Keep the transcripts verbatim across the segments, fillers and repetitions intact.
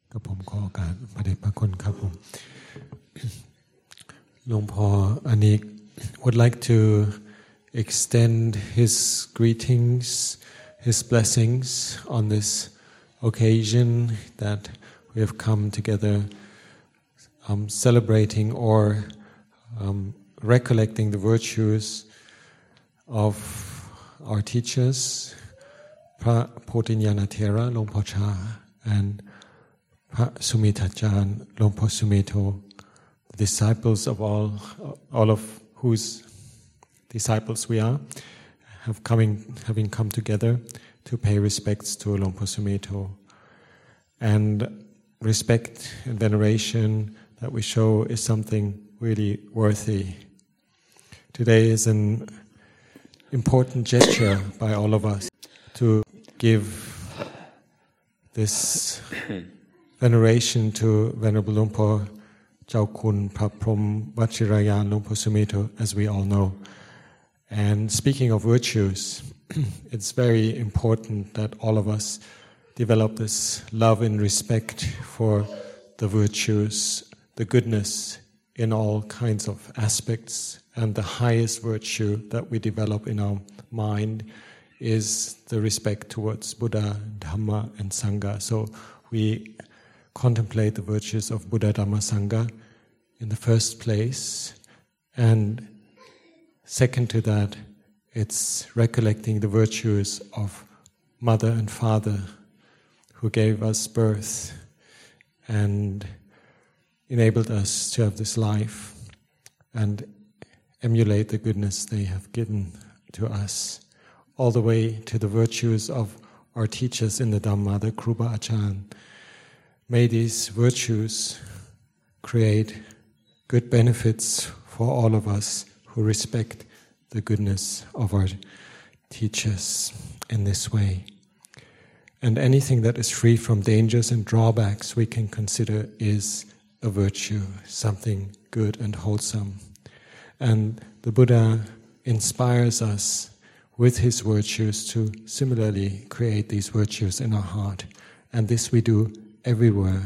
กับผมขอโอกาสพระเดชพระคุณครับผมหลวงพ่ออนิก would like to extend his greetings, his blessings on this occasion that we have come together um, celebrating or um, recollecting the virtues of our teachers, พระโพธิญาณเถระหลวงพ่อชา and พระสุมิทาจารย์หลวงพ่อสุเมโธ the disciples of all, all of whose disciples we are, have coming, having come together to pay respects to Luang Por Sumeto. And respect and veneration that we show is something really worthy. Today is an important gesture by all of us to give this veneration to Venerable Luang Por Chau Kun Phra Phrom Vachirayan Luang Por Sumeto, as we all know. And speaking of virtues, it's very important that all of us develop this love and respect for the virtues, the goodness in all kinds of aspects. And the highest virtue that we develop in our mind is the respect towards Buddha, Dhamma, and Sangha. So we contemplate the virtues of Buddha, Dhamma, Sangha in the first place. And second to that, it's recollecting the virtues of mother and father who gave us birth and enabled us to have this life and emulate the goodness they have given to us, all the way to the virtues of our teachers in the Dhamma, the Kruba Achan. May these virtues create good benefits for all of us who respect the goodness of our teachers in this way. And anything that is free from dangers and drawbacks we can consider is a virtue, something good and wholesome. And the Buddha inspires us with his virtues to similarly create these virtues in our heart. And this we do everywhere.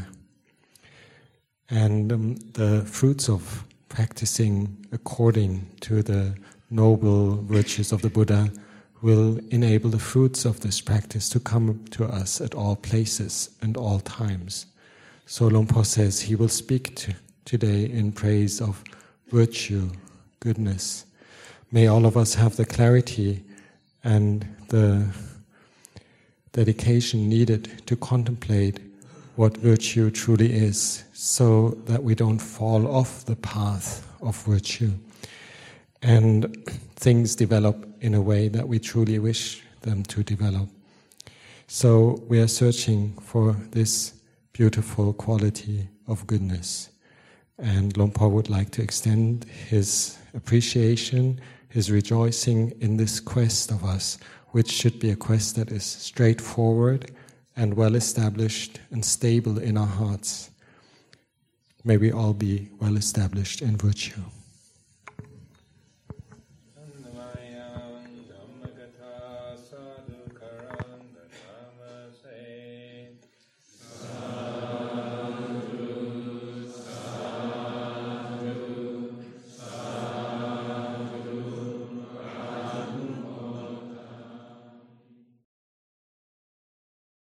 And um, the fruits of practicing according to the noble virtues of the Buddha will enable the fruits of this practice to come to us at all places and all times. So Luang Por says he will speak to, today in praise of virtue, goodness. May all of us have the clarity and the dedication needed to contemplate what virtue truly is, so that we don't fall off the path of virtue and things develop in a way that we truly wish them to develop. So we are searching for this beautiful quality of goodness. And Luang Por would like to extend his appreciation, his rejoicing in this quest of us, which should be a quest that is straightforward and well established and stable in our hearts. May we all be well established in virtue.